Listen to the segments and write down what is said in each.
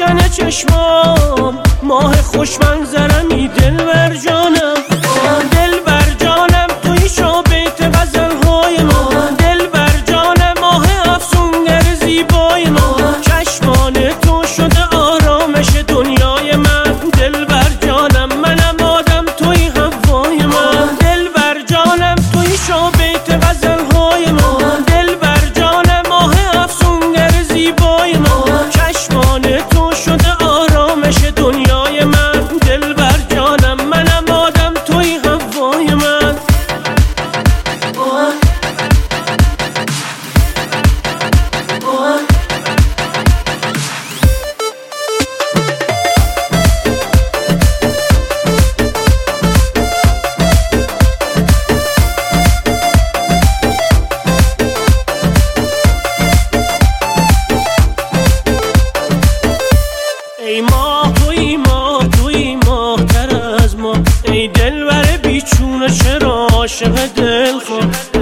روشن چشمام ماه خوش منظرمی دلبر جانم، دلبر جانم توی شابیت غزلهای من، دلبر جانم ماه افسونگر زیبای من، چشمان تو شده آرامش دنیای من، دلبر جانم منم آدم توی هوای من، دلبر جانم توی شابیت غزلهای من، دلبر جانم ماه افسونگر زیبای من، چشمان تو شده آرامش دنیای من، دلبر جانم منم آدم توی هوای من. ای ماه توی ماه توی ماه تر از ما، ای دلبر بیچونه چرا عاشق دلخواه،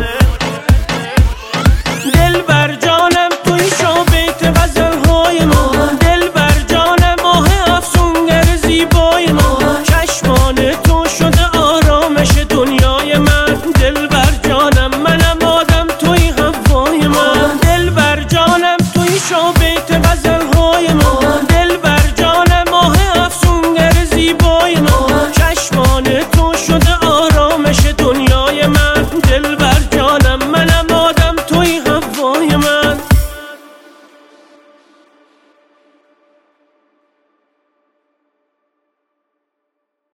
دلبر جانم توی شابیت غزلهای من، دلبر جانم ماه افسونگر زیبای من، چشمان تو شده آرامش دنیای من، دلبر جانم منم آدم توی هوای من، دلبر جانم توی شابیت